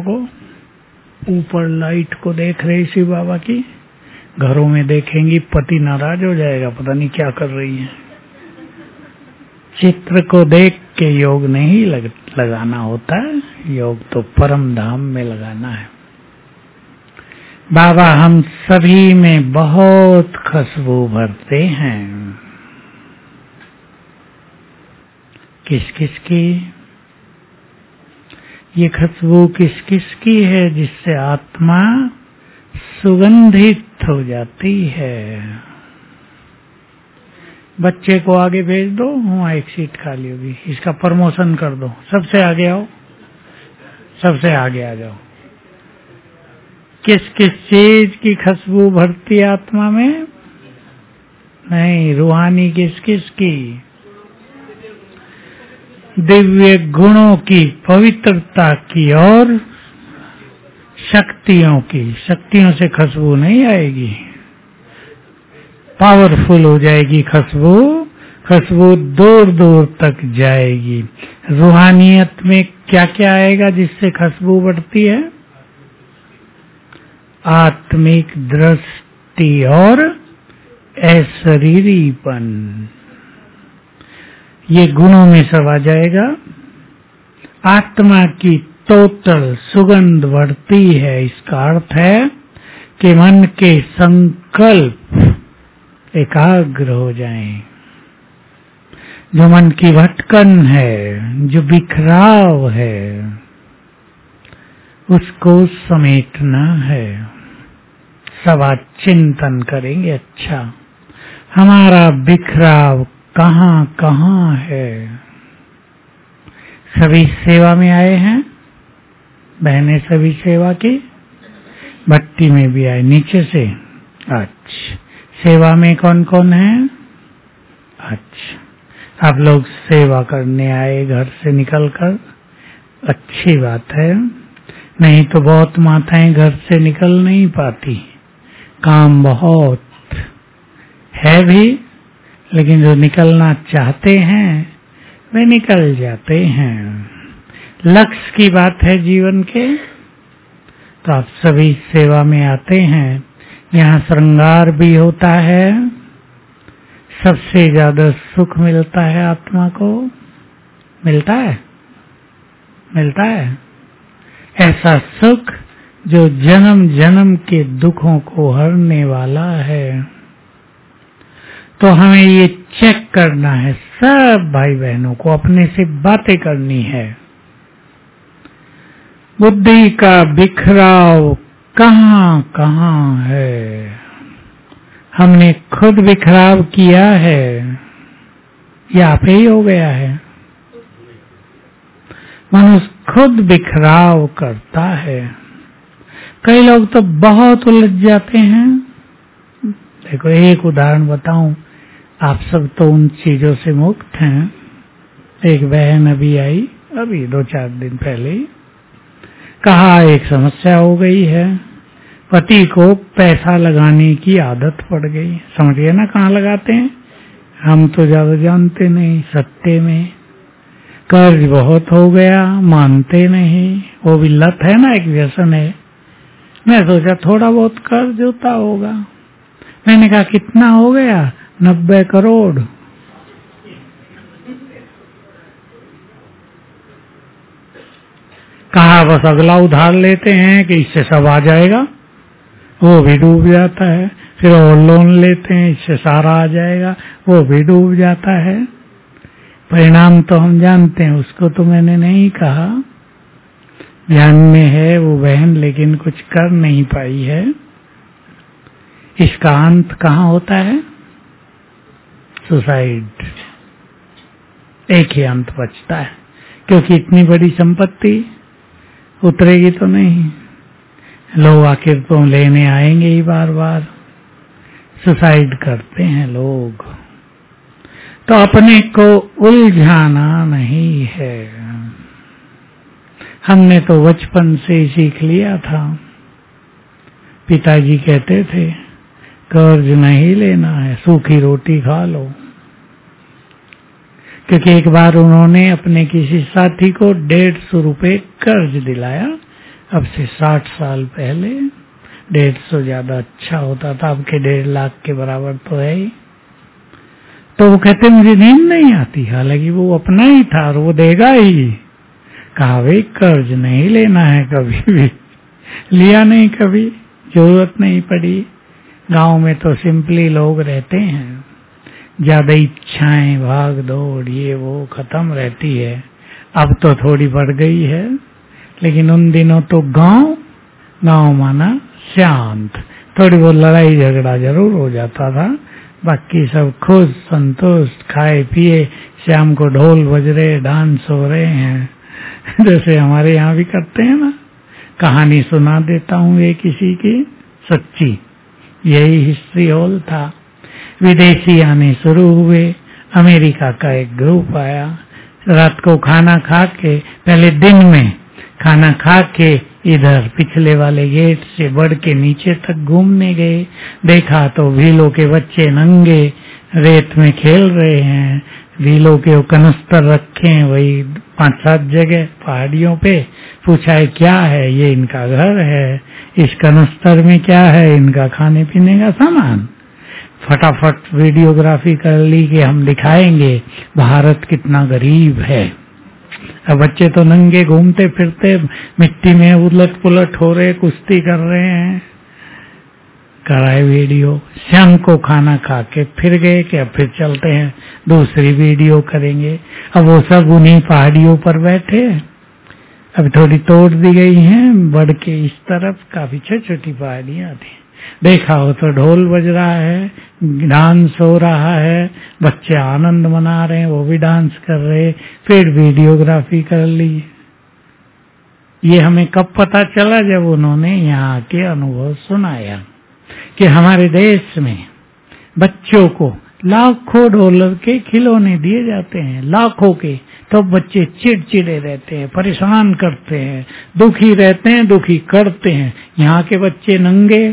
को, ऊपर लाइट को देख रही शिव बाबा की, घरों में देखेंगी पति नाराज हो जाएगा, पता नहीं क्या कर रही है। चित्र को देख के योग नहीं लगाना होता है, योग तो परम धाम में लगाना है। बाबा हम सभी में बहुत खुशबू भरते हैं। किस किस की ये खुशबू किस किस की है, जिससे आत्मा सुगंधित हो जाती है। बच्चे को आगे भेज दो, वहाँ एक सीट खाली होगी, इसका प्रमोशन कर दो, सबसे आगे आओ, सबसे आगे आ जाओ। किस किस चीज की खुशबू भरती है आत्मा में? नहीं, रूहानी किस किस की? दिव्य गुणों की, पवित्रता की और शक्तियों की। शक्तियों से खुशबू नहीं आएगी, पावरफुल हो जाएगी खुशबू, खुशबू दूर दूर तक जाएगी। रूहानियत में क्या क्या आएगा जिससे खुशबू बढ़ती है? आत्मिक दृष्टि और अशरीरीपन, ये गुणों में सब आ जाएगा। आत्मा की टोटल सुगंध बढ़ती है। इसका अर्थ है कि मन के संकल्प एकाग्र हो जाएं। जो मन की भटकन है, जो बिखराव है, उसको समेटना है। सब आज चिंतन करेंगे, अच्छा हमारा बिखराव कहाँ कहाँ है। सभी सेवा में आए हैं, बहनें सभी सेवा की, भट्टी में भी आए नीचे से। अच्छा, सेवा में कौन कौन है? अच्छा, आप लोग सेवा करने आए घर से निकलकर, अच्छी बात है। नहीं तो बहुत माताएं घर से निकल नहीं पाती, काम बहुत है भी, लेकिन जो निकलना चाहते हैं वे निकल जाते हैं। लक्ष्य की बात है जीवन के, तो आप सभी सेवा में आते हैं। यहाँ श्रृंगार भी होता है, सबसे ज्यादा सुख मिलता है आत्मा को। मिलता है, मिलता है ऐसा सुख जो जन्म जन्म के दुखों को हरने वाला है। तो हमें ये चेक करना है, सब भाई बहनों को अपने से बातें करनी है। बुद्धि का बिखराव कहाँ कहाँ है? हमने खुद बिखराव किया है या आप ही हो गया है? मनुष्य खुद बिखराव करता है। कई लोग तो बहुत उलझ जाते हैं। देखो एक उदाहरण बताऊं, आप सब तो उन चीजों से मुक्त हैं। एक बहन अभी आई, अभी 2-4 दिन पहले ही, कहा एक समस्या हो गई है, पति को पैसा लगाने की आदत पड़ गई। समझिए ना कहाँ लगाते हैं, हम तो ज्यादा जानते नहीं। सत्ते में कर्ज बहुत हो गया, मानते नहीं, वो भी लत है ना, एक व्यसन है। मैं सोचा थोड़ा बहुत कर्ज होता होगा। मैंने कहा कितना हो गया? 90 करोड़। कहा बस अगला उधार लेते हैं कि इससे सब आ जाएगा, वो भी डूब जाता है। फिर और लोन लेते हैं, इससे सारा आ जाएगा, वो भी डूब जाता है। परिणाम तो हम जानते हैं, उसको तो मैंने नहीं कहा। ध्यान में है वो बहन, लेकिन कुछ कर नहीं पाई है। इसका अंत कहाँ होता है? सुसाइड। एक ही अंत बचता है, क्योंकि इतनी बड़ी संपत्ति उतरेगी तो नहीं। लोग आखिर तो लेने आएंगे ही बार बार। सुसाइड करते हैं लोग। तो अपने को उलझाना नहीं है। हमने तो बचपन से ही सीख लिया था। पिताजी कहते थे कर्ज नहीं लेना है, सूखी रोटी खा लो। क्योंकि एक बार उन्होंने अपने किसी साथी को 150 रुपए कर्ज दिलाया अब से 60 साल पहले 150 ज्यादा अच्छा होता था, अब के 1.5 लाख के बराबर तो है ही। तो वो कहते मुझे नींद नहीं आती, हालांकि वो अपना ही था और वो देगा ही। कहा भाई कर्ज नहीं लेना है, कभी भी लिया नहीं, कभी जरूरत नहीं पड़ी। गांव में तो सिंपली लोग रहते हैं, ज्यादा इच्छाएं भाग दौड़ ये वो खत्म रहती है। अब तो थोड़ी बढ़ गई है, लेकिन उन दिनों तो गांव माना शांत। थोड़ी बहुत लड़ाई झगड़ा जरूर हो जाता था, बाकी सब खुश संतुष्ट, खाए पिए, शाम को ढोल बज रहे, डांस हो रहे हैं जैसे हमारे यहाँ भी करते हैं ना। कहानी सुना देता हूँ ये किसी की सच्ची, यही हिस्ट्री हॉल था। विदेशी आने शुरू हुए, अमेरिका का एक ग्रुप आया। रात को खाना खा के, पहले दिन में खाना खा के इधर पिछले वाले गेट से बढ़ के नीचे तक घूमने गए। देखा तो भीलों के बच्चे नंगे रेत में खेल रहे हैं, भीलों के कनस्तर रखे हैं वही 5-7 जगह पहाड़ियों पे। पूछा है क्या है, ये इनका घर है, इस कनस्तर में क्या है, इनका खाने पीने का सामान। फटाफट वीडियोग्राफी कर ली कि हम दिखाएंगे भारत कितना गरीब है। अब बच्चे तो नंगे घूमते फिरते मिट्टी में उलट पुलट हो रहे, कुश्ती कर रहे हैं। कराए वीडियो, शाम को खाना खा के फिर गए कि अब फिर चलते हैं दूसरी वीडियो करेंगे। अब वो सब उन्हीं पहाड़ियों पर बैठे, अब थोड़ी तोड़ दी गई हैं, बढ़ के इस तरफ काफी छोटी छोटी पहाड़ियां थी। देखा हो तो ढोल बज रहा है, डांस हो रहा है, बच्चे आनंद मना रहे हैं, वो भी डांस कर रहे। फिर वीडियोग्राफी कर ली। ये हमें कब पता चला, जब उन्होंने यहाँ के अनुभव सुनाया कि हमारे देश में बच्चों को लाखों डॉलर के खिलौने दिए जाते हैं, लाखों के, तो बच्चे चिड़चिड़े रहते हैं, परेशान करते हैं, दुखी रहते हैं, दुखी करते हैं। यहाँ के बच्चे नंगे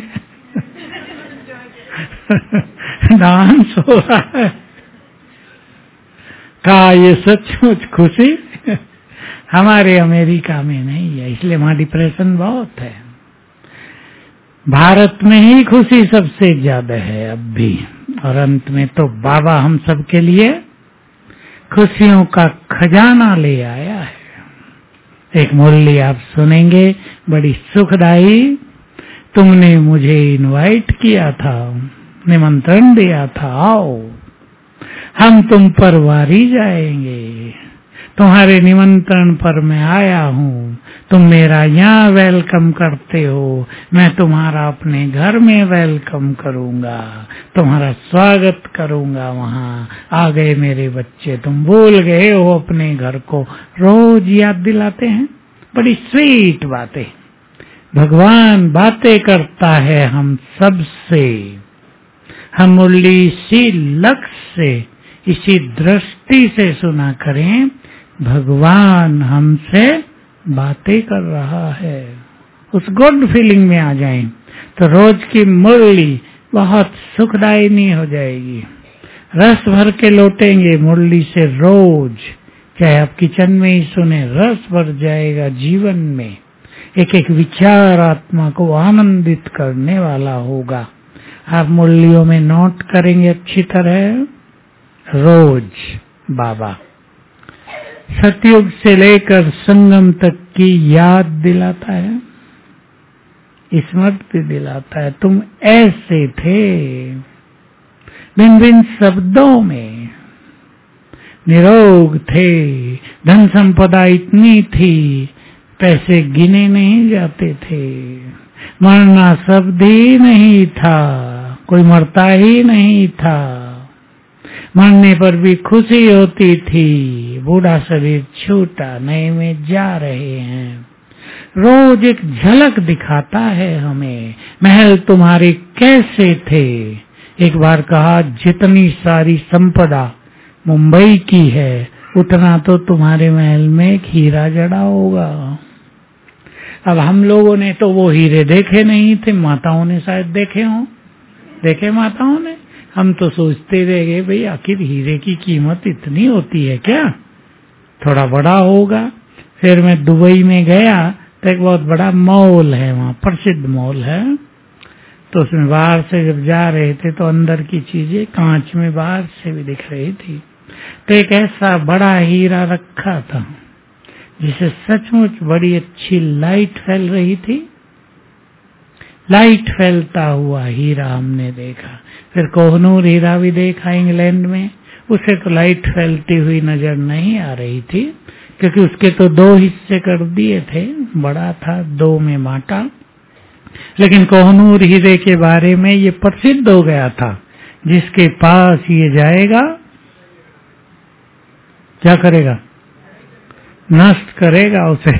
डांस हो रहा है। कहा ये सचमुच खुशी हमारे अमेरिका में नहीं है, इसलिए वहां डिप्रेशन बहुत है। भारत में ही खुशी सबसे ज्यादा है अब भी। और अंत में तो बाबा हम सब के लिए खुशियों का खजाना ले आया है। एक मुरली आप सुनेंगे, बड़ी सुखदाई। तुमने मुझे इनवाइट किया था, निमंत्रण दिया था, आओ हम तुम पर वारी जाएंगे। तुम्हारे निमंत्रण पर मैं आया हूँ, तुम मेरा यहाँ वेलकम करते हो, मैं तुम्हारा अपने घर में वेलकम करूंगा, तुम्हारा स्वागत करूंगा। वहाँ आ गए मेरे बच्चे, तुम भूल गए हो अपने घर को। रोज याद दिलाते हैं, बड़ी स्वीट बातें। भगवान बातें करता है हम सबसे। हम मुरली इसी लक्ष्य से, इसी दृष्टि से सुना करें, भगवान हमसे बातें कर रहा है। उस गुड फीलिंग में आ जाएं तो रोज की मुरली बहुत सुखदायिनी हो जाएगी। रस भर के लौटेंगे मुरली से रोज, चाहे आप किचन में ही सुने, रस भर जाएगा जीवन में। एक एक विचार आत्मा को आनंदित करने वाला होगा। आप मुरलियों में नोट करेंगे अच्छी तरह, रोज बाबा सतयुग से लेकर संगम तक की याद दिलाता है, स्मृति दिलाता है। तुम ऐसे थे, भिन्न भिन्न शब्दों में निरोग थे, धन संपदा इतनी थी, पैसे गिने नहीं जाते थे, मरना शब्द ही नहीं था, कोई मरता ही नहीं था, मरने पर भी खुशी होती थी, बूढ़ा शरीर छूटा, नए में जा रहे हैं। रोज एक झलक दिखाता है हमें, महल तुम्हारे कैसे थे। एक बार कहा, जितनी सारी संपदा मुंबई की है, उतना तो तुम्हारे महल में एक हीरा जड़ा होगा। अब हम लोगों ने तो वो हीरे देखे नहीं थे, माताओं ने शायद देखे हों, देखे माताओं ने। हम तो सोचते रह गए, भाई आखिर हीरे की कीमत इतनी होती है क्या, थोड़ा बड़ा होगा। फिर मैं दुबई में गया तो एक बहुत बड़ा मॉल है वहाँ, प्रसिद्ध मॉल है। तो उसमें बाहर से जब जा रहे थे तो अंदर की चीजें कांच में बाहर से भी दिख रही थी। तो एक ऐसा बड़ा हीरा रखा था जिसे सचमुच बड़ी अच्छी लाइट फैल रही थी। लाइट फैलता हुआ हीरा हमने देखा। फिर कोहनूर हीरा भी देखा इंग्लैंड में, उसे तो लाइट फैलती हुई नजर नहीं आ रही थी क्योंकि उसके तो 2 हिस्से कर दिए थे, बड़ा था 2 में बांटा। लेकिन कोहनूर हीरे के बारे में ये प्रसिद्ध हो गया था, जिसके पास ये जाएगा क्या करेगा? नष्ट करेगा उसे।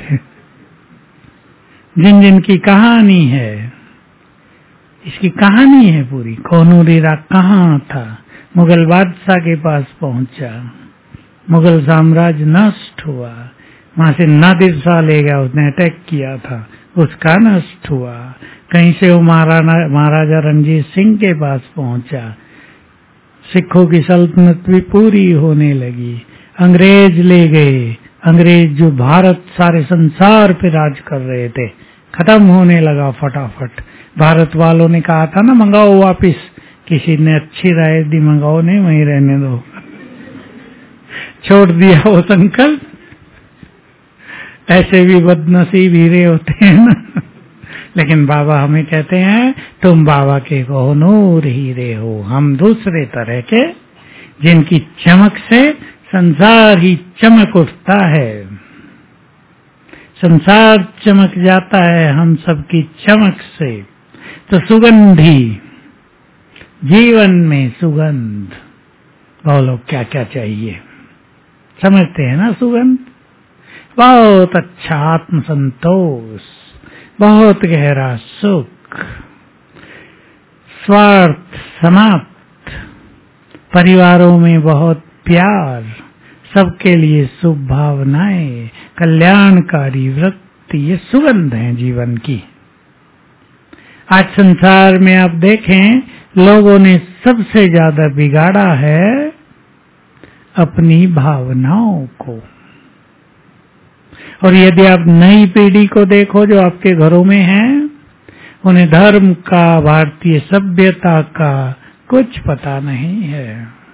जिन जिन की कहानी है, इसकी कहानी है पूरी। कोहनूर हीरा कहाँ था? मुगल बादशाह के पास पहुंचा, मुगल साम्राज्य नष्ट हुआ। वहां से नादिर शाह ले गया, उसने अटैक किया था, उसका नष्ट हुआ। कहीं से वो महाराजा रणजीत सिंह के पास पहुंचा, सिखों की सल्तनत भी पूरी होने लगी। अंग्रेज ले गए, अंग्रेज जो भारत सारे संसार पे राज कर रहे थे, खत्म होने लगा फटाफट। भारत वालों ने कहा था ना मंगाओ वापिस, किसी ने अच्छी राय दी, मंगाओ नहीं, वहीं रहने दो। छोड़ दिया वो संकल्प। ऐसे भी बदनसीब हीरे होते हैं ना। लेकिन बाबा हमें कहते हैं तुम बाबा के कोहनूर हीरे हो, हम दूसरे तरह के, जिनकी चमक से संसार ही चमक उठता है। संसार चमक जाता है हम सबकी चमक से। तो सुगंधी, जीवन में सुगंध, बोलो क्या क्या चाहिए? समझते हैं ना सुगंध? बहुत अच्छा आत्म संतोष, बहुत गहरा सुख, स्वार्थ समाप्त, परिवारों में बहुत प्यार, सबके लिए शुभ भावनाएं, कल्याणकारी वृत्ति, ये सुगंध है जीवन की। आज संसार में आप देखें, लोगों ने सबसे ज्यादा बिगाड़ा है अपनी भावनाओं को। और यदि आप नई पीढ़ी को देखो जो आपके घरों में है, उन्हें धर्म का, भारतीय सभ्यता का कुछ पता नहीं है।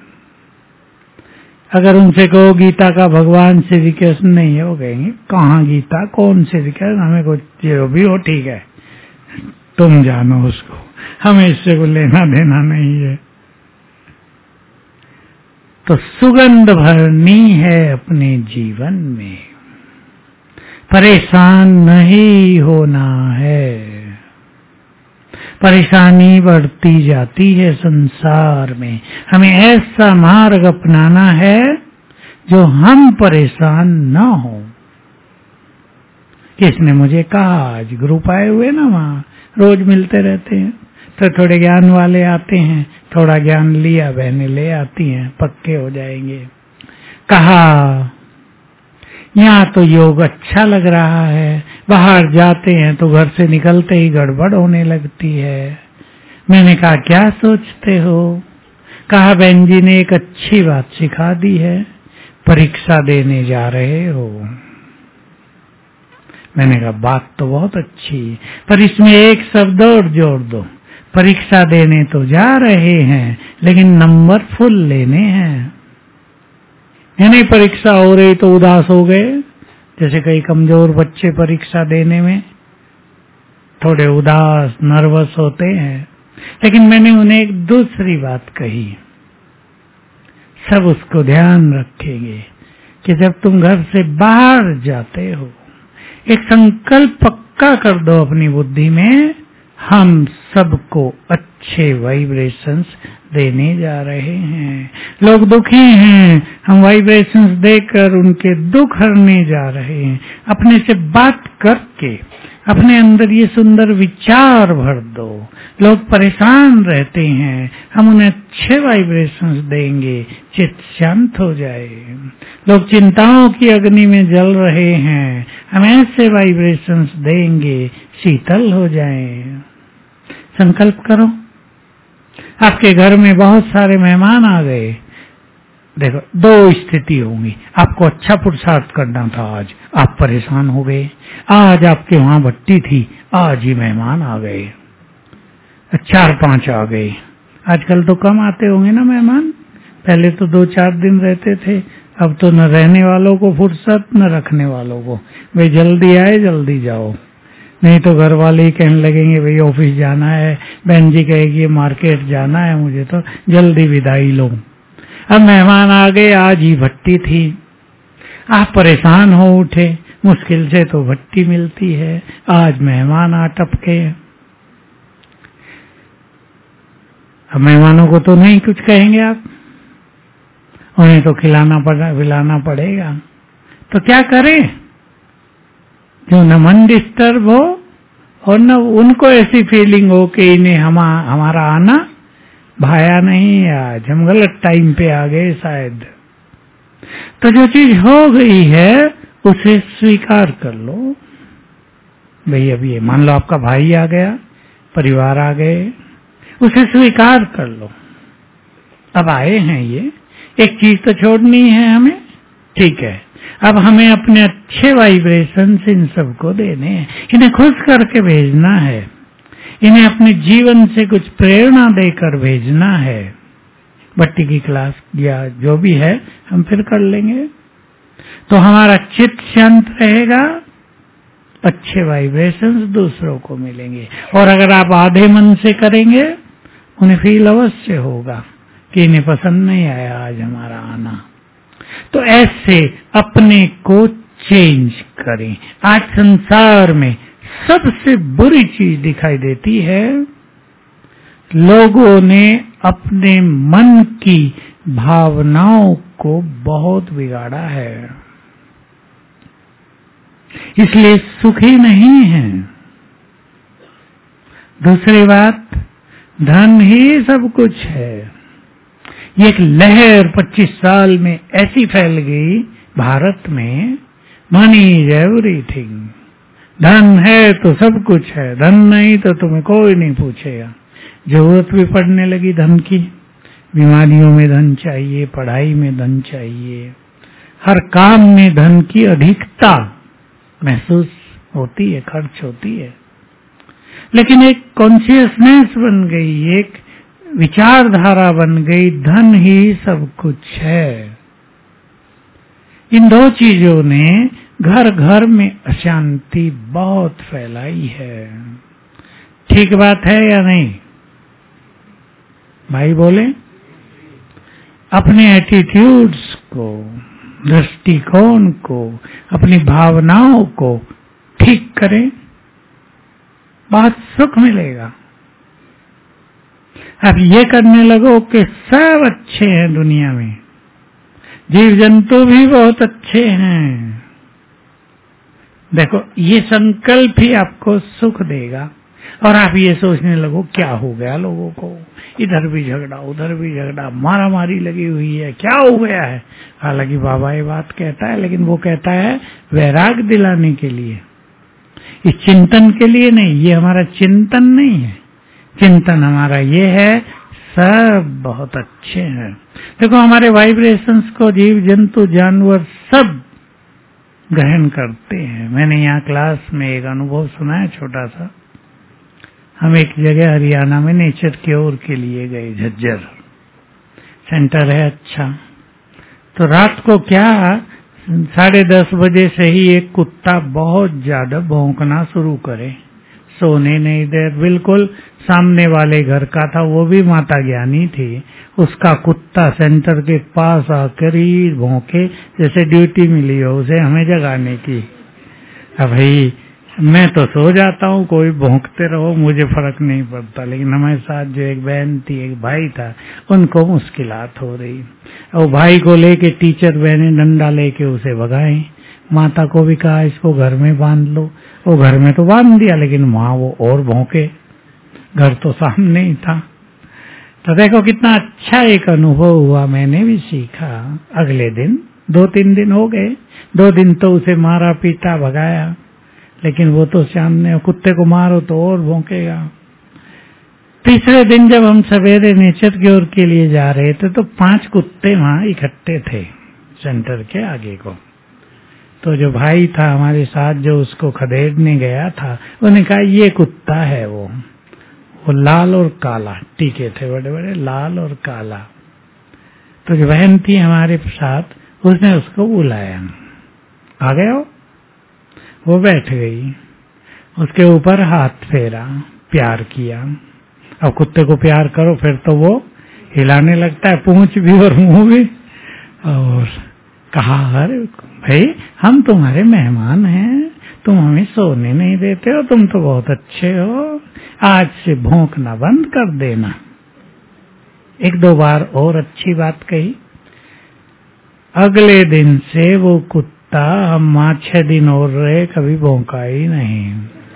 अगर उनसे कहो गीता का भगवान श्री कृष्ण नहीं है, वो कहेंगे कहाँ गीता, कौन श्री कृष्ण, हमें कुछ जो भी हो ठीक है, तुम जानो उसको, हमें इससे को लेना देना नहीं है। तो सुगंध भरनी है अपने जीवन में, परेशान नहीं होना है। परेशानी बढ़ती जाती है संसार में, हमें ऐसा मार्ग अपनाना है जो हम परेशान न हो। किसने मुझे कहा, आज ग्रुप आए हुए ना, वहाँ रोज मिलते रहते हैं, तो थोड़े ज्ञान वाले आते हैं, थोड़ा ज्ञान लिया, बहनें ले आती हैं, पक्के हो जाएंगे। कहा यहाँ तो योग अच्छा लग रहा है, बाहर जाते हैं तो घर से निकलते ही गड़बड़ होने लगती है। मैंने कहा क्या सोचते हो? कहा बहन जी ने एक अच्छी बात सिखा दी है, परीक्षा देने जा रहे हो। मैंने कहा बात तो बहुत अच्छी, पर इसमें एक शब्द और जोड़ दो, परीक्षा देने तो जा रहे हैं लेकिन नंबर फुल लेने हैं। यानी परीक्षा हो रही तो उदास हो गए, जैसे कई कमजोर बच्चे परीक्षा देने में थोड़े उदास, नर्वस होते हैं। लेकिन मैंने उन्हें एक दूसरी बात कही, सब उसको ध्यान रखेंगे कि जब तुम घर से बाहर जाते हो, एक संकल्प पक्का कर दो अपनी बुद्धि में, हम सबको अच्छे वाइब्रेशंस देने जा रहे हैं। लोग दुखी हैं, हम वाइब्रेशंस देकर उनके दुख हरने जा रहे हैं। अपने से बात करके अपने अंदर ये सुंदर विचार भर दो। लोग परेशान रहते हैं, हम उन्हें अच्छे वाइब्रेशंस देंगे, चित्त शांत हो जाए। लोग चिंताओं की अग्नि में जल रहे हैं, हम ऐसे वाइब्रेशंस देंगे, शीतल हो जाए। संकल्प करो। आपके घर में बहुत सारे मेहमान आ गए, देखो, दो स्थिति होंगी। आपको अच्छा पुरुषार्थ करना था, आज आप परेशान हो गए। आज आपके वहां भट्टी थी, आज ही मेहमान आ गए, 4-5 आ गए। आजकल तो कम आते होंगे ना मेहमान, पहले तो 2-4 दिन रहते थे, अब तो न रहने वालों को फुर्सत न रखने वालों को। भाई जल्दी आए जल्दी जाओ, नहीं तो घर वाले ही कहने लगेंगे भाई ऑफिस जाना है, बहन जी कहेगी मार्केट जाना है, मुझे तो जल्दी विदाई लो। अब मेहमान आ गए, आज ही भट्टी थी, आप परेशान हो उठे, मुश्किल से तो भट्टी मिलती है, आज मेहमान आ टपके। अब मेहमानों को तो नहीं कुछ कहेंगे आप, उन्हें तो खिलाना पड़ेगा। तो क्या करें, जो न मन डिस्टर्ब हो और न उनको ऐसी फीलिंग हो कि इन्हें हमारा आना भाया नहीं, आज हम गलत टाइम पे आ गए शायद। तो जो चीज हो गई है उसे स्वीकार कर लो। भाई अब ये मान लो आपका भाई आ गया, परिवार आ गए, उसे स्वीकार कर लो। अब आए हैं ये, एक चीज तो छोड़नी है हमें, ठीक है। अब हमें अपने अच्छे वाइब्रेशन इन सबको देने हैं, इन्हें खुश करके भेजना है, इन्हें अपने जीवन से कुछ प्रेरणा देकर भेजना है। भट्टी की क्लास या जो भी है हम फिर कर लेंगे, तो हमारा चित्त शांत रहेगा, अच्छे वाइब्रेशंस दूसरों को मिलेंगे। और अगर आप आधे मन से करेंगे, उन्हें फील अवश्य होगा कि इन्हें पसंद नहीं आया आज हमारा आना। तो ऐसे अपने को चेंज करें। आज संसार में सबसे बुरी चीज दिखाई देती है, लोगों ने अपने मन की भावनाओं को बहुत बिगाड़ा है, इसलिए सुखी नहीं है। दूसरी बात, धन ही सब कुछ है। ये एक लहर 25 साल में ऐसी फैल गई भारत में, मनी इज एवरीथिंग, धन है तो सब कुछ है, धन नहीं तो तुम्हें कोई नहीं पूछेगा। जरूरत भी पड़ने लगी धन की, बीमारियों में धन चाहिए, पढ़ाई में धन चाहिए, हर काम में धन की अधिकता महसूस होती है, खर्च होती है। लेकिन एक कॉन्शियसनेस बन गई, एक विचारधारा बन गई, धन ही सब कुछ है। इन दो चीजों ने घर घर में अशांति बहुत फैलाई है। ठीक बात है या नहीं भाई बोले? अपने एटीट्यूड्स को, दृष्टिकोण को, अपनी भावनाओं को ठीक करें, बहुत सुख मिलेगा। अब ये करने लगो कि सब अच्छे हैं दुनिया में, जीव जंतु भी बहुत अच्छे हैं। देखो, ये संकल्प ही आपको सुख देगा। और आप ये सोचने लगो क्या हो गया लोगों को, इधर भी झगड़ा उधर भी झगड़ा, मारा मारी लगी हुई है, क्या हो गया है। हालांकि बाबा ये बात कहता है, लेकिन वो कहता है वैराग दिलाने के लिए, इस चिंतन के लिए नहीं। ये हमारा चिंतन नहीं है, चिंतन हमारा ये है सब बहुत अच्छे हैं। देखो, हमारे वाइब्रेशंस को जीव जंतु जानवर सब ग्रहण करते हैं। मैंने यहाँ क्लास में एक अनुभव सुना है छोटा सा। हम एक जगह हरियाणा में नेचर क्योर के लिए गए, झज्जर सेंटर है अच्छा। तो रात को क्या 10:30 बजे से ही एक कुत्ता बहुत ज्यादा भौंकना शुरू करे, सोने नहीं दे, बिल्कुल सामने वाले घर का था, वो भी माता ज्ञानी थी। उसका कुत्ता सेंटर के पास आकर ही भौंके जैसे ड्यूटी मिली हो उसे हमें जगाने की। अब भाई मैं तो सो जाता हूँ, कोई भौंकते रहो मुझे फर्क नहीं पड़ता, लेकिन हमारे साथ जो एक बहन थी एक भाई था, उनको मुश्किलात हो रही। और भाई को लेके टीचर बहने डंडा लेके उसे भगाए। माता को भी कहा इसको घर में बांध लो, वो घर में तो बांध दिया, लेकिन वहां वो और भौंके, घर तो सामने ही था। तो देखो कितना अच्छा एक अनुभव हुआ, मैंने भी सीखा। अगले दिन 2-3 दिन हो गए, 2 दिन तो उसे मारा पीटा भगाया, लेकिन वो तो सामने, कुत्ते को मारो तो और भौंकेगा। तीसरे दिन जब हम सवेरे नेचर की ओर के लिए जा रहे थे तो 5 कुत्ते वहां इकट्ठे थे सेंटर के आगे को। तो जो भाई था हमारे साथ जो उसको खदेड़ने गया था, उन्होंने कहा ये कुत्ता है वो लाल और काला, टीके थे बड़े बड़े लाल और काला। तो जो बहन थी हमारे साथ उसने उसको बुलाया, आ गए हो? वो बैठ गई, उसके ऊपर हाथ फेरा, प्यार किया। अब कुत्ते को प्यार करो फिर तो वो हिलाने लगता है, पूंछ भी और मुंह भी। और कहा अरे भाई हम तुम्हारे मेहमान हैं, तुम हमें सोने नहीं देते हो, तुम तो बहुत अच्छे हो, आज से भौंकना बंद कर देना। 1-2 बार और अच्छी बात कही। अगले दिन से वो कुत्ता हम 5-6 दिन और रहे, कभी भौंका ही नहीं।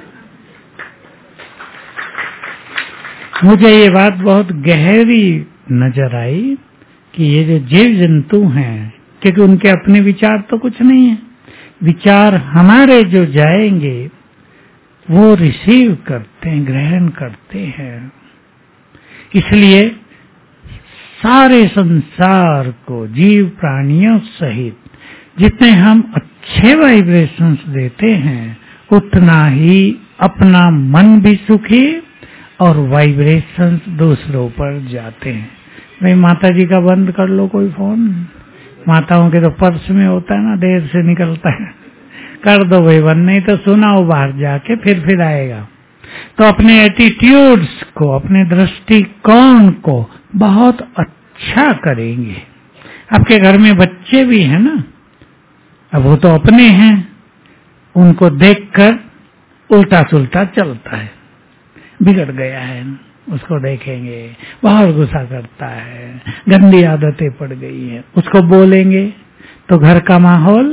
मुझे ये बात बहुत गहरी नजर आई कि ये जो जीव जंतु हैं, क्योंकि उनके अपने विचार तो कुछ नहीं है, विचार हमारे जो जाएंगे वो रिसीव करते हैं, ग्रहण करते हैं। इसलिए सारे संसार को जीव प्राणियों सहित जितने हम अच्छे वाइब्रेशंस देते हैं उतना ही अपना मन भी सुखी और वाइब्रेशंस दूसरों पर जाते हैं। भाई माता जी का बंद कर लो कोई फोन, माताओं के तो पर्स में होता है ना, देर से निकलता है, कर दो भाई बंद, नहीं तो सुनाओ बाहर जाके फिर आएगा। तो अपने एटीट्यूड्स को, अपने दृष्टिकोण को बहुत अच्छा करेंगे। आपके घर में बच्चे भी हैं ना, अब वो तो अपने हैं, उनको देखकर उल्टा सुल्टा चलता है, बिगड़ गया है, उसको देखेंगे बहुत गुस्सा करता है, गंदी आदतें पड़ गई है, उसको बोलेंगे तो घर का माहौल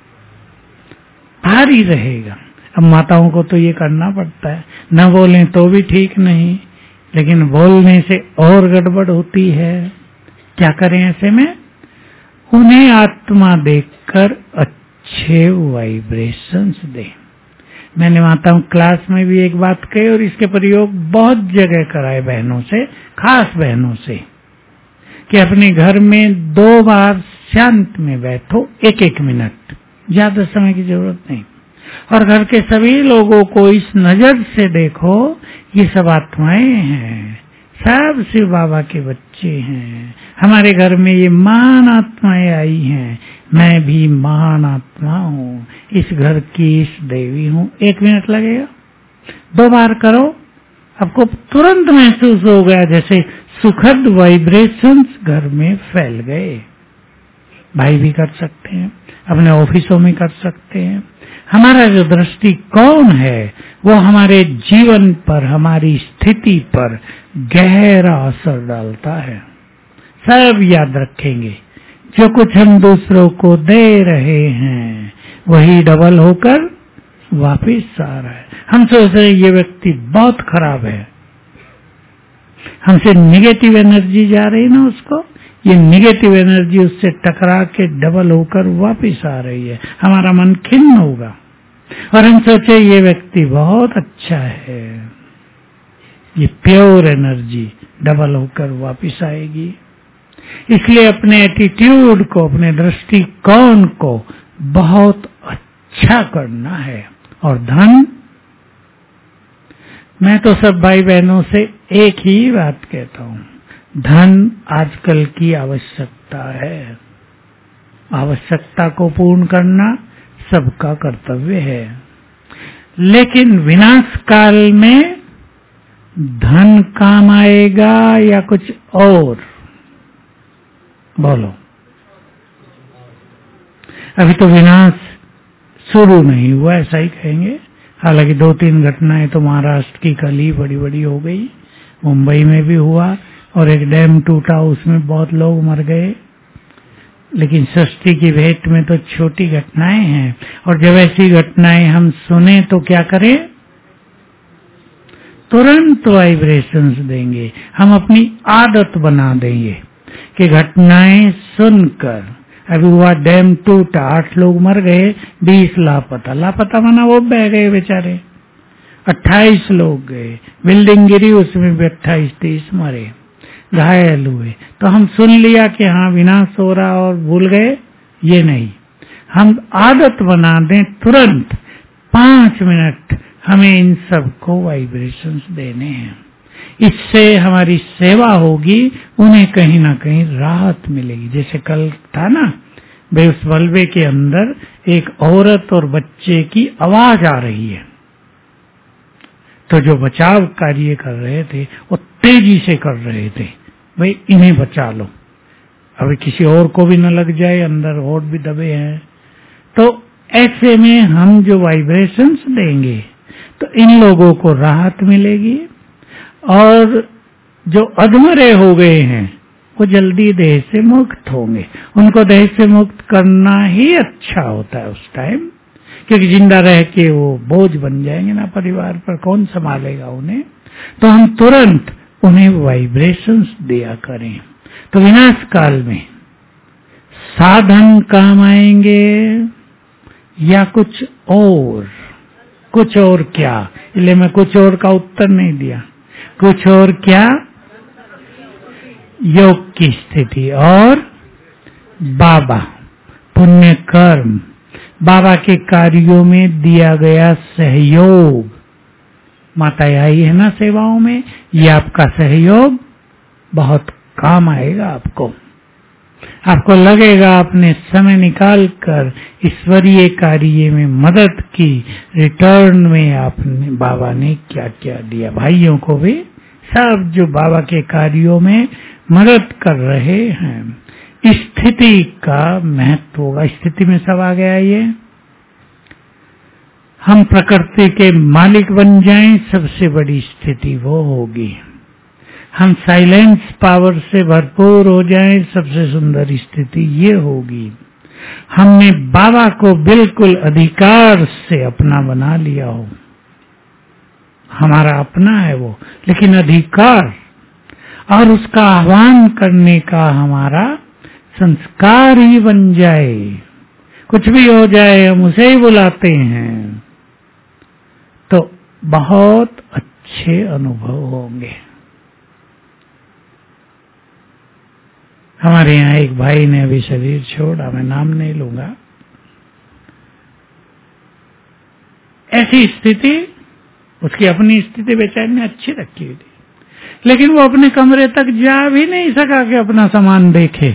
भारी रहेगा। अब माताओं को तो ये करना पड़ता है, न बोलें तो भी ठीक नहीं, लेकिन बोलने से और गड़बड़ होती है। क्या करें ऐसे में? उन्हें आत्मा देखकर अच्छे वाइब्रेशंस दें। मैंने माताओं क्लास में भी एक बात कही और इसके प्रयोग बहुत जगह कराए बहनों से, खास बहनों से, कि अपने घर में 2 बार शांत में बैठो 1-1 मिनट, ज्यादा समय की जरूरत नहीं, और घर के सभी लोगों को इस नजर से देखो, ये सब आत्माएं हैं, सब शिव बाबा के बच्चे हैं, हमारे घर में ये महान आत्माएं आई हैं, मैं भी महान आत्मा हूँ, इस घर की इस देवी हूँ। 1 मिनट लगेगा, 2 बार करो, आपको तुरंत महसूस हो गया जैसे सुखद वाइब्रेशंस घर में फैल गए। भाई भी कर सकते हैं, अपने ऑफिसों में कर सकते हैं। हमारा जो दृष्टिकोण है वो हमारे जीवन पर, हमारी स्थिति पर गहरा असर डालता है। सब याद रखेंगे, जो कुछ हम दूसरों को दे रहे हैं वही डबल होकर वापस आ रहा है। हम सोच रहे ये व्यक्ति बहुत खराब है, हमसे निगेटिव एनर्जी जा रही ना उसको, ये निगेटिव एनर्जी उससे टकरा के डबल होकर वापस आ रही है, हमारा मन खिन्न होगा और हम सोचे ये व्यक्ति बहुत अच्छा है, ये प्योर एनर्जी डबल होकर वापस आएगी। इसलिए अपने एटीट्यूड को, अपने दृष्टिकोण को बहुत अच्छा करना है। और धन, मैं तो सब भाई बहनों से एक ही बात कहता हूँ, धन आजकल की आवश्यकता है, आवश्यकता को पूर्ण करना सबका कर्तव्य है, लेकिन विनाश काल में धन काम आएगा या कुछ और? बोलो। अभी तो विनाश शुरू नहीं हुआ, ऐसा ही कहेंगे। हालांकि 2-3 घटनाएं तो महाराष्ट्र की कल ही बड़ी बड़ी हो गई, मुंबई में भी हुआ और एक डैम टूटा, उसमें बहुत लोग मर गए। लेकिन सृष्टि की भेंट में तो छोटी घटनाएं हैं, और जब ऐसी घटनाएं हम सुने तो क्या करें? तुरंत वाइब्रेशंस देंगे। हम अपनी आदत बना देंगे कि घटनाएं सुनकर, अभी हुआ डैम टूटा, 8 लोग मर गए, 20 लापता, लापता माना वो बह गए बेचारे। 28 लोग गए, बिल्डिंग गिरी उसमें भी 28-30 मरे, घायल हुए। तो हम सुन लिया कि हाँ विनाश हो रहा और भूल गए, ये नहीं। हम आदत बना दें तुरंत 5 मिनट हमें इन सबको वाइब्रेशंस देने हैं। इससे हमारी सेवा होगी, उन्हें कहीं ना कहीं राहत मिलेगी। जैसे कल था ना, भाई उस मलबे के अंदर एक औरत और बच्चे की आवाज आ रही है, तो जो बचाव कार्य कर रहे थे वो तेजी से कर रहे थे, भाई इन्हें बचा लो, अभी किसी और को भी न लग जाए, अंदर और भी दबे हैं। तो ऐसे में हम जो वाइब्रेशंस देंगे तो इन लोगों को राहत मिलेगी, और जो अधमरे हो गए हैं वो जल्दी देह से मुक्त होंगे। उनको देह से मुक्त करना ही अच्छा होता है उस टाइम, क्योंकि जिंदा रह के वो बोझ बन जाएंगे ना परिवार पर, कौन संभालेगा उन्हें। तो हम तुरंत उन्हें वाइब्रेशंस दिया करें। तो विनाश काल में साधन काम आएंगे या कुछ और क्या? इसलिए मैं कुछ और का उत्तर नहीं दिया। कुछ और क्या? योग की स्थिति और बाबा, पुण्य कर्म, बाबा के कार्यों में दिया गया सहयोग। माता आई है ना सेवाओं में, ये आपका सहयोग बहुत काम आएगा। आपको लगेगा आपने समय निकालकर ईश्वरीय कार्य में मदद की, रिटर्न में आपने बाबा ने क्या क्या दिया। भाइयों को भी सब जो बाबा के कार्यों में मदद कर रहे हैं, स्थिति का महत्व होगा। स्थिति में सब आ गया ये, हम प्रकृति के मालिक बन जाएं, सबसे बड़ी स्थिति वो होगी। हम साइलेंस पावर से भरपूर हो जाएं, सबसे सुंदर स्थिति ये होगी। हमने बाबा को बिल्कुल अधिकार से अपना बना लिया हो, हमारा अपना है वो, लेकिन अधिकार, और उसका आह्वान करने का हमारा संस्कार ही बन जाए। कुछ भी हो जाए हम उसे ही बुलाते हैं, तो बहुत अच्छे अनुभव होंगे। हमारे यहाँ एक भाई ने अभी शरीर छोड़ा, मैं नाम नहीं लूंगा। ऐसी स्थिति, उसकी अपनी स्थिति बेचारे ने अच्छी रखी हुई थी, लेकिन वो अपने कमरे तक जा भी नहीं सका कि अपना सामान देखे।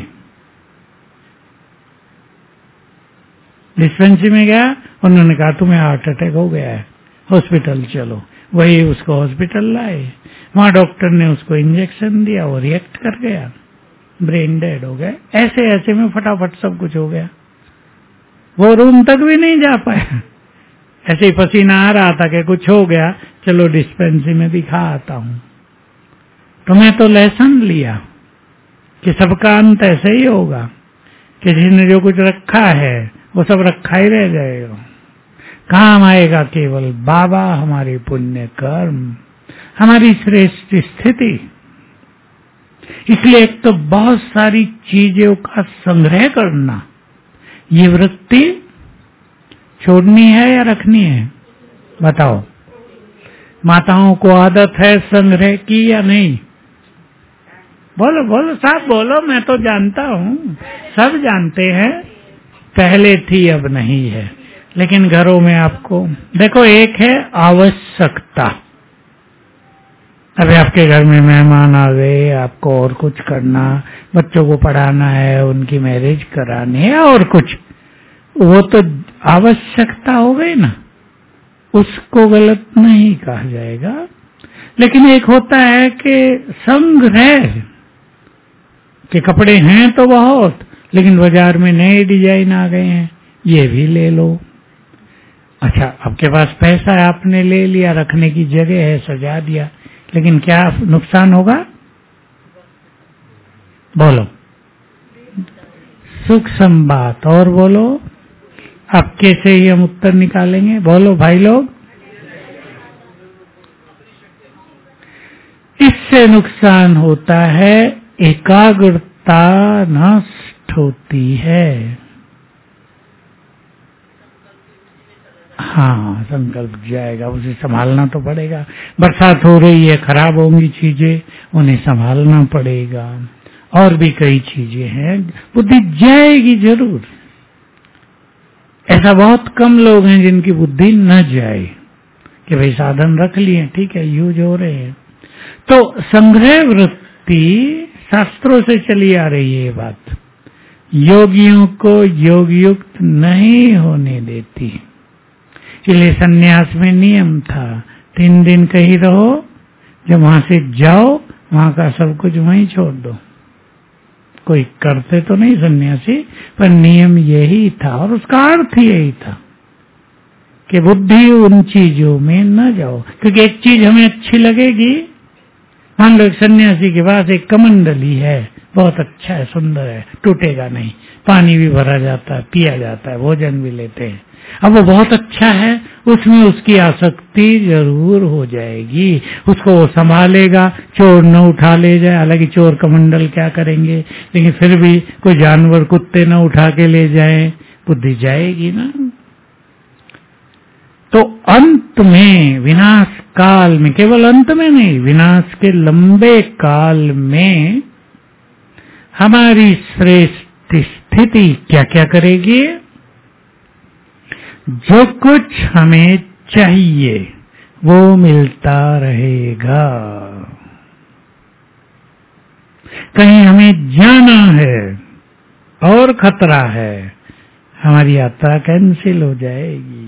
डिस्पेंसरी में गया, उन्होंने कहा तुम्हें हार्ट अटैक हो गया है, हॉस्पिटल चलो। वही उसको हॉस्पिटल लाए, वहां डॉक्टर ने उसको इंजेक्शन दिया, वो रिएक्ट कर गया, ब्रेन डेड हो गया। ऐसे ऐसे में फटाफट सब कुछ हो गया, वो रूम तक भी नहीं जा पाया। ऐसे ही पसीना आ रहा था कि कुछ हो गया, चलो डिस्पेंसरी में दिखा आता हूं। तो मैं तो लेसन लिया कि सबका अंत ऐसे ही होगा कि जिसने जो कुछ रखा है वो सब रखा ही रह जाएगा। काम आएगा केवल बाबा, हमारे पुण्य कर्म, हमारी श्रेष्ठ स्थिति। इसलिए एक तो बहुत सारी चीजों का संग्रह करना, ये वृत्ति छोड़नी है या रखनी है? बताओ। माताओं को आदत है संग्रह की या नहीं? बोलो बोलो, साफ बोलो, मैं तो जानता हूँ, सब जानते हैं। पहले थी अब नहीं है, लेकिन घरों में आपको देखो, एक है आवश्यकता। अभी आपके घर में मेहमान आ गए, आपको और कुछ करना, बच्चों को पढ़ाना है, उनकी मैरिज करानी है और कुछ, वो तो आवश्यकता हो गई ना, उसको गलत नहीं कहा जाएगा। लेकिन एक होता है कि संग्रह के कपड़े हैं तो बहुत, लेकिन बाजार में नए डिजाइन आ गए हैं, ये भी ले लो। अच्छा, आपके पास पैसा है, आपने ले लिया, रखने की जगह है, सजा दिया, लेकिन क्या नुकसान होगा? बोलो। सूक्ष्म बात। और बोलो, आप कैसे ही हम उत्तर निकालेंगे? बोलो भाई लोग। इससे नुकसान होता है, एकाग्रता नष्ट होती है। हाँ, संकल्प जाएगा, उसे संभालना तो पड़ेगा। बरसात हो रही है, खराब होंगी चीजें, उन्हें संभालना पड़ेगा। और भी कई चीजें हैं, बुद्धि जाएगी जरूर। ऐसा बहुत कम लोग हैं जिनकी बुद्धि न जाए, कि भाई साधन रख लिए, ठीक है, यूज हो रहे हैं। तो संग्रह वृत्ति शास्त्रों से चली आ रही है ये बात, योगियों को योग युक्त नहीं होने देती। इसलिए सन्यास में नियम था, 3 दिन कहीं रहो, जब वहां से जाओ वहां का सब कुछ वहीं छोड़ दो। कोई करते तो नहीं सन्यासी, पर नियम यही था और उसका अर्थ यही था कि बुद्धि उन चीजों में न जाओ। क्योंकि एक चीज हमें अच्छी लगेगी, मान लो एक सन्यासी के पास एक कमंडली है, बहुत अच्छा है, सुंदर है, टूटेगा नहीं, पानी भी भरा जाता है, पिया जाता है, भोजन भी लेते हैं। अब वो बहुत अच्छा है, उसमें उसकी आसक्ति जरूर हो जाएगी, उसको वो संभालेगा, चोर न उठा ले जाए। हालांकि चोर कमंडल क्या करेंगे, लेकिन फिर भी कोई जानवर कुत्ते न उठा के ले जाए, बुद्धि जाएगी ना। तो अंत में, विनाश काल में, केवल अंत में नहीं, विनाश के लंबे काल में हमारी श्रेष्ठ स्थिति क्या क्या करेगी? जो कुछ हमें चाहिए वो मिलता रहेगा। कहीं हमें जाना है और खतरा है, हमारी यात्रा कैंसिल हो जाएगी।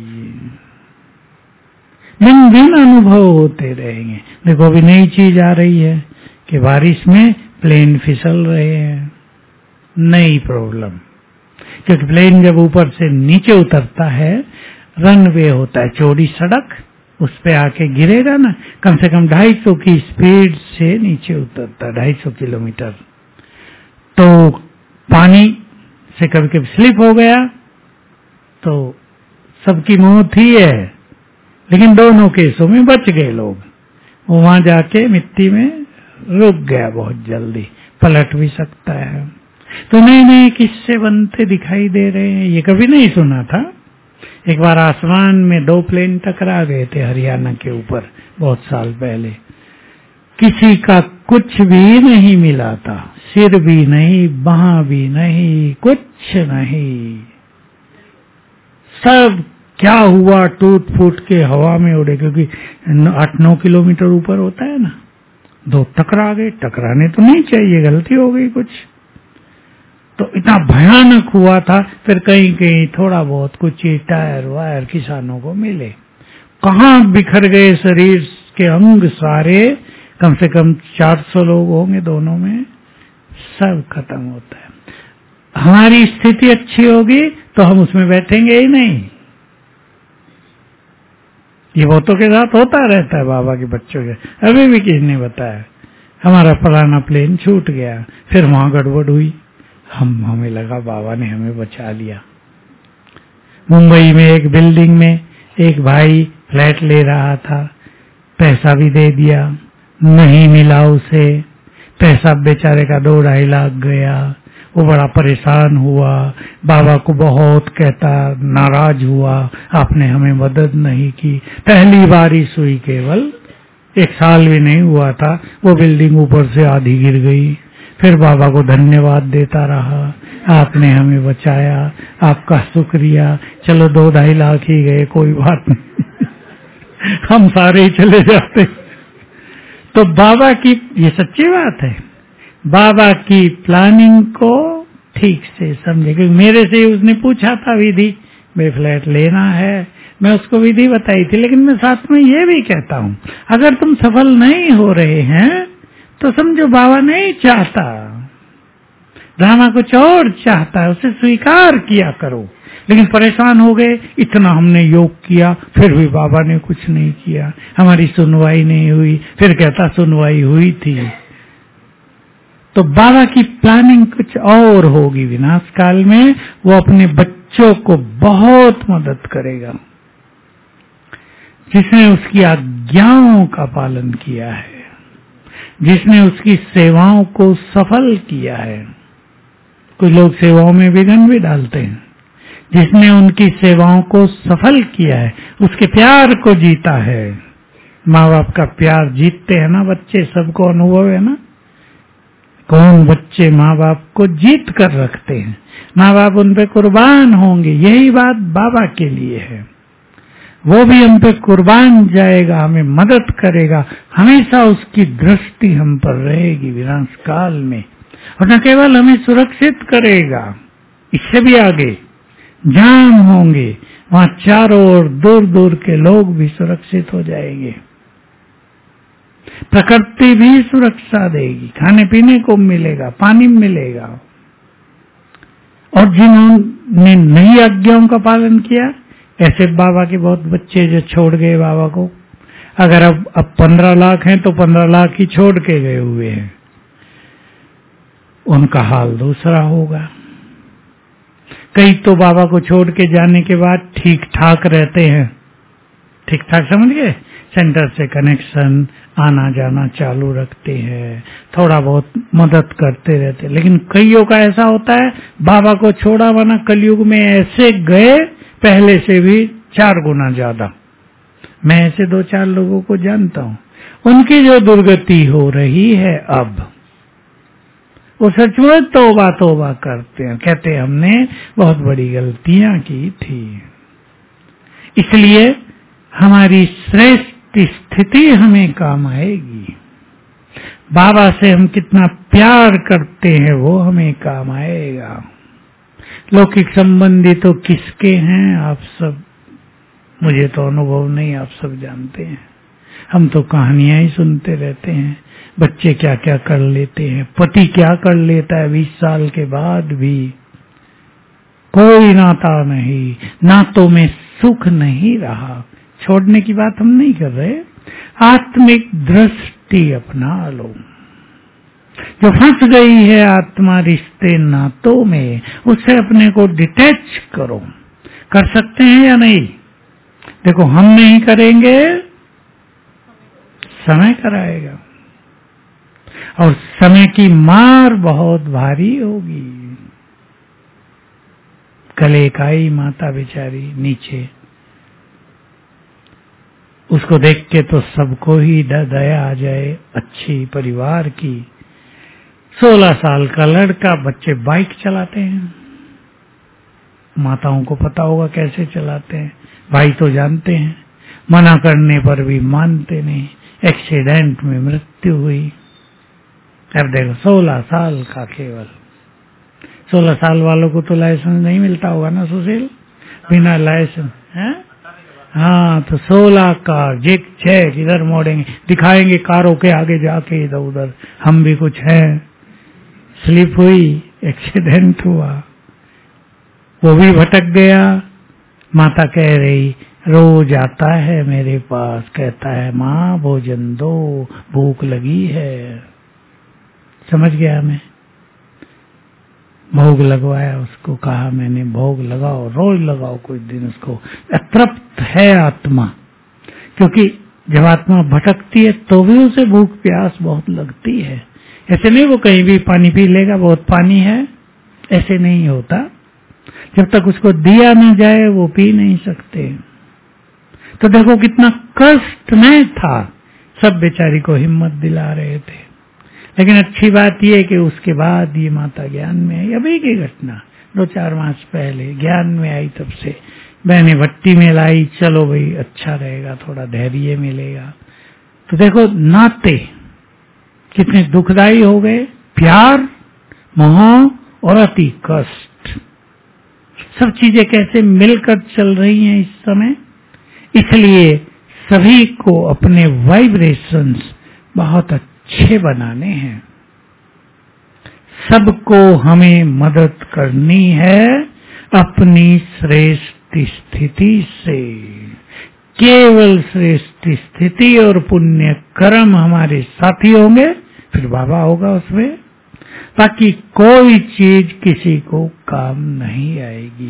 दिन दिन अनुभव होते रहेंगे। देखो अभी नई चीज आ रही है कि बारिश में प्लेन फिसल रहे हैं, नई प्रॉब्लम। क्योंकि प्लेन जब ऊपर से नीचे उतरता है, रनवे होता है, चौड़ी सड़क, उस पे आके गिरेगा ना, कम से कम 250 की स्पीड से नीचे उतरता है, 250 किलोमीटर। तो पानी से कभी कभी स्लिप हो गया तो सबकी मौत ही है, लेकिन दोनों केसों में बच गए लोग। वो वहां जाके मिट्टी में रुक गया, बहुत जल्दी पलट भी सकता है। तो नए नए किस्से बनते दिखाई दे रहे हैं, ये कभी नहीं सुना था। एक बार आसमान में 2 प्लेन टकरा गए थे हरियाणा के ऊपर, बहुत साल पहले। किसी का कुछ भी नहीं मिला था, सिर भी नहीं, बाह भी नहीं, कुछ नहीं। सब क्या हुआ, टूट फूट के हवा में उड़े, क्योंकि 8-9 किलोमीटर ऊपर होता है ना। 2 टकरा गए, टकराने तो नहीं चाहिए, गलती हो गई कुछ। तो इतना भयानक हुआ था। फिर कहीं कहीं थोड़ा बहुत कुछ टायर वायर किसानों को मिले। कहाँ बिखर गए शरीर के अंग सारे, कम से कम 400 लोग होंगे दोनों में, सब खत्म होता है। हमारी स्थिति अच्छी होगी तो हम उसमें बैठेंगे ही नहीं। ये बहुतों के साथ होता रहता है, बाबा के बच्चों के। अभी भी किसी ने बताया हमारा फलाना प्लेन छूट गया, फिर वहां गड़बड़ हुई, हमें लगा बाबा ने हमें बचा लिया। मुंबई में एक बिल्डिंग में एक भाई फ्लैट ले रहा था, पैसा भी दे दिया, नहीं मिला उसे, पैसा बेचारे का 2-2.5 लाख गया। वो बड़ा परेशान हुआ, बाबा को बहुत कहता, नाराज हुआ, आपने हमें मदद नहीं की। पहली बारिश हुई, केवल 1 साल भी नहीं हुआ था, वो बिल्डिंग ऊपर से आधी गिर गई। फिर बाबा को धन्यवाद देता रहा, आपने हमें बचाया, आपका शुक्रिया। चलो 2-2.5 लाख ही गए, कोई बात नहीं हम सारे ही चले जाते। तो बाबा की, ये सच्ची बात है, बाबा की प्लानिंग को ठीक से समझे। क्योंकि मेरे से उसने पूछा था विधि, मैं फ्लैट लेना है, मैं उसको विधि बताई थी। लेकिन मैं साथ में ये भी कहता हूँ, अगर तुम सफल नहीं हो रहे हैं तो समझो बाबा नहीं चाहता, ड्रामा कुछ और चाहता है, उसे स्वीकार किया करो। लेकिन परेशान हो गए, इतना हमने योग किया फिर भी बाबा ने कुछ नहीं किया, हमारी सुनवाई नहीं हुई। फिर कहता सुनवाई हुई थी। तो बाबा की प्लानिंग कुछ और होगी विनाश काल में। वो अपने बच्चों को बहुत मदद करेगा, जिसने उसकी आज्ञाओं का पालन किया है, जिसने उसकी सेवाओं को सफल किया है। कुछ लोग सेवाओं में विघ्न भी डालते हैं, जिसने उनकी सेवाओं को सफल किया है, उसके प्यार को जीता है। माँ बाप का प्यार जीतते हैं ना बच्चे, सबको अनुभव है ना। कौन बच्चे माँ बाप को जीत कर रखते हैं, माँ बाप उन पे कुर्बान होंगे। यही बात बाबा के लिए है, वो भी हम पे कुर्बान जाएगा, हमें मदद करेगा, हमेशा उसकी दृष्टि हम पर रहेगी विनाश काल में। और न केवल हमें सुरक्षित करेगा, इससे भी आगे जान होंगे, वहां चारों ओर दूर दूर के लोग भी सुरक्षित हो जाएंगे। प्रकृति भी सुरक्षा देगी, खाने पीने को मिलेगा, पानी मिलेगा। और जिन्होंने नई आज्ञाओं का पालन किया, ऐसे बाबा के बहुत बच्चे जो छोड़ गए बाबा को, अगर अब 15 लाख हैं तो 15 लाख ही छोड़ के गए हुए हैं, उनका हाल दूसरा होगा। कई तो बाबा को छोड़ के जाने के बाद ठीक ठाक रहते हैं, ठीक ठाक समझ गए, सेंटर से कनेक्शन आना जाना चालू रखते हैं, थोड़ा बहुत मदद करते रहते। लेकिन कईयों का ऐसा होता है, बाबा को छोड़ा माना कलयुग में ऐसे गए पहले से भी 4 गुना ज्यादा। मैं ऐसे 2-4 लोगों को जानता हूं, उनकी जो दुर्गति हो रही है अब, वो सचमुच तौबा तौबा करते हैं, कहते हैं हमने बहुत बड़ी गलतियां की थी। इसलिए हमारी श्रेष्ठ स्थिति हमें काम आएगी। बाबा से हम कितना प्यार करते हैं वो हमें काम आएगा। लौकिक संबंधी तो किसके हैं आप सब, मुझे तो अनुभव नहीं, आप सब जानते हैं। हम तो कहानियां ही सुनते रहते हैं, बच्चे क्या क्या कर लेते हैं, पति क्या कर लेता है 20 साल के बाद भी। कोई नाता नहीं, नातों में सुख नहीं रहा। छोड़ने की बात हम नहीं कर रहे, आत्मिक दृष्टि अपना लो। जो फंस गई है आत्मा रिश्ते नातों में, उससे अपने को डिटैच करो। कर सकते हैं या नहीं? देखो, हम नहीं करेंगे, समय कराएगा, और समय की मार बहुत भारी होगी। कल एक आई माता बेचारी नीचे, उसको देख के तो सबको ही दया आ जाए, अच्छी परिवार की। 16 साल का लड़का, बच्चे बाइक चलाते हैं, माताओं को पता होगा कैसे चलाते हैं, भाई तो जानते हैं, मना करने पर भी मानते नहीं, एक्सीडेंट में मृत्यु हुई। अब देखो 16 साल का, केवल 16 साल वालों को तो लाइसेंस नहीं मिलता होगा ना सुशील, बिना लाइसेंस है। हाँ, तो 16 कार जिक चेक इधर मोड़ेंगे, दिखाएंगे कारों के आगे जाके इधर उधर, हम भी कुछ हैं। स्लिप हुई, एक्सीडेंट हुआ, वो भी भटक गया। माता कह रही, रोज आता है मेरे पास, कहता है माँ भोजन दो, भूख लगी है। समझ गया मैं, भोग लगवाया उसको, कहा मैंने भोग लगाओ, रोज लगाओ कुछ दिन। उसको अतृप्त है आत्मा, क्योंकि जब आत्मा भटकती है तो भी उसे भूख प्यास बहुत लगती है। ऐसे नहीं वो कहीं भी पानी पी लेगा, बहुत पानी है, ऐसे नहीं होता। जब तक उसको दिया न जाए वो पी नहीं सकते। तो देखो कितना कष्ट में था, सब बेचारी को हिम्मत दिला रहे थे। लेकिन अच्छी बात यह कि उसके बाद ये माता ज्ञान में आई। अभी की घटना 2-4 मास पहले ज्ञान में आई, तब से मैंने भट्टी में लाई, चलो भाई अच्छा रहेगा, थोड़ा धैर्य मिलेगा। तो देखो नाते कितने दुखदाई हो गए, प्यार, मोह और अति कष्ट, सब चीजें कैसे मिलकर चल रही हैं इस समय। इसलिए सभी को अपने वाइब्रेशंस बहुत अच्छे बनाने हैं, सबको हमें मदद करनी है अपनी श्रेष्ठ स्थिति से। केवल श्रेष्ठ स्थिति और पुण्य कर्म हमारे साथी होंगे, फिर बाबा होगा उसमें, बाकी कोई चीज किसी को काम नहीं आएगी।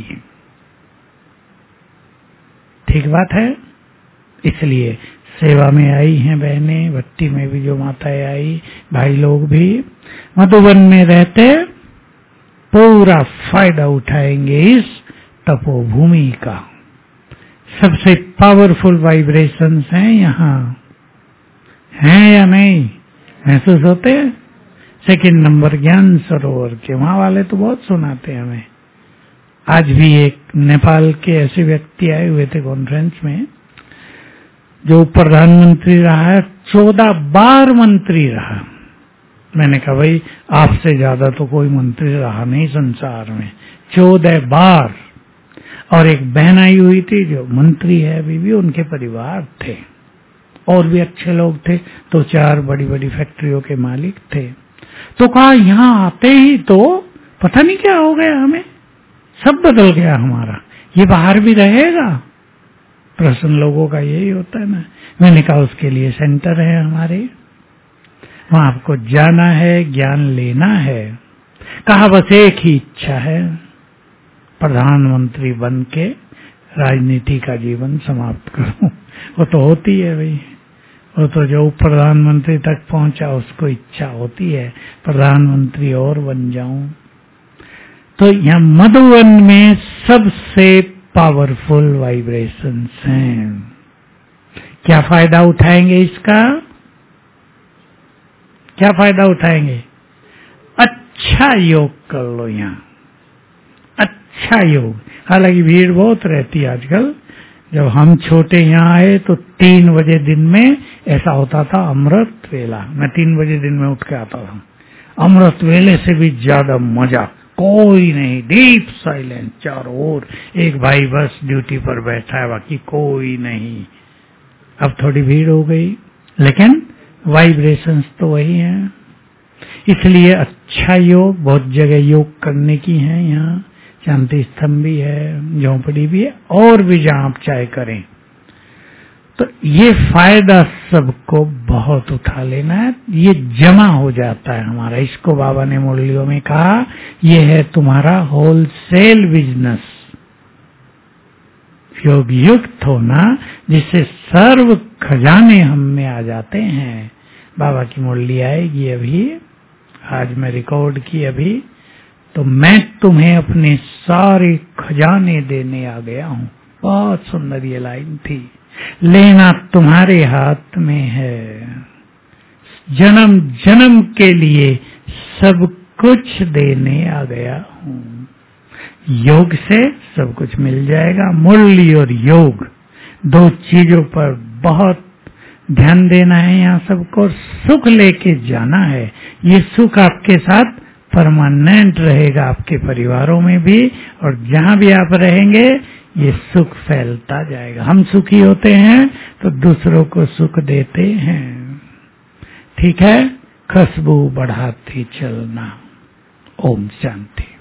ठीक बात है। इसलिए सेवा में आई हैं बहनें, भट्टी में भी जो माताएं आई, भाई लोग भी मधुबन में रहते पूरा फायदा उठाएंगे इस तपोभूमि का। सबसे पावरफुल वाइब्रेशंस हैं यहाँ, हैं या नहीं, महसूस होते हैं? सेकंड नंबर ज्ञान सरोवर के, वहां वाले तो बहुत सुनाते हैं हमें। आज भी एक नेपाल के ऐसे व्यक्ति आए हुए थे कॉन्फ्रेंस में, जो प्रधानमंत्री रहा है, 14 बार मंत्री रहा। मैंने कहा भाई आपसे ज्यादा तो कोई मंत्री रहा नहीं संसार में, 14 बार। और एक बहन आई हुई थी जो मंत्री है अभी भी, उनके परिवार थे और भी अच्छे लोग थे, तो 4 बड़ी बड़ी फैक्ट्रियों के मालिक थे। तो कहा यहाँ आते ही तो पता नहीं क्या हो गया, हमें सब बदल गया हमारा, ये बाहर भी रहेगा। प्रश्न लोगों का यही होता है ना। मैंने कहा उसके लिए सेंटर है हमारे, वहां आपको जाना है, ज्ञान लेना है। कहा बस एक ही इच्छा है, प्रधानमंत्री बन के राजनीति का जीवन समाप्त करूं। वो तो होती है भाई, वो तो जो प्रधानमंत्री तक पहुंचा उसको इच्छा होती है प्रधानमंत्री और बन जाऊं। तो यहाँ मधुवन में सबसे पावरफुल वाइब्रेशंस हैं। क्या फायदा उठाएंगे इसका? क्या फायदा उठाएंगे? अच्छा योग कर लो यहाँ, अच्छा योग। हालांकि भीड़ बहुत रहती है आजकल। जब हम छोटे यहाँ आए तो 3 बजे दिन में ऐसा होता था अमृत वेला। मैं 3 बजे दिन में उठ के आता था। अमृत वेले से भी ज्यादा मजा, कोई नहीं, डीप साइलेंस चारों ओर, एक भाई बस ड्यूटी पर बैठा है, बाकी कोई नहीं। अब थोड़ी भीड़ हो गई, लेकिन वाइब्रेशंस तो वही हैं। इसलिए अच्छा योग, बहुत जगह योग करने की है यहाँ, शांति स्तंभ भी है, झोंपड़ी भी है, और भी जहां आप चाहे करें। तो ये फायदा सबको बहुत उठा लेना है, ये जमा हो जाता है हमारा। इसको बाबा ने मुरलियों में कहा, ये है तुम्हारा होलसेल बिजनेस। योग युक्त होना, जिससे सर्व खजाने हम में आ जाते हैं। बाबा की मुरली आएगी अभी, आज मैं रिकॉर्ड की अभी, तो मैं तुम्हें अपने सारे खजाने देने आ गया हूँ। बहुत सुंदर ये लाइन थी। लेना तुम्हारे हाथ में है, जन्म जन्म के लिए सब कुछ देने आ गया हूँ। योग से सब कुछ मिल जाएगा। मुरली और योग 2 चीजों पर बहुत ध्यान देना है यहाँ सबको। सुख लेके जाना है, ये सुख आपके साथ परमानेंट रहेगा, आपके परिवारों में भी, और जहां भी आप रहेंगे ये सुख फैलता जाएगा। हम सुखी होते हैं तो दूसरों को सुख देते हैं। ठीक है, खुशबू बढ़ाती चलना। ओम शांति।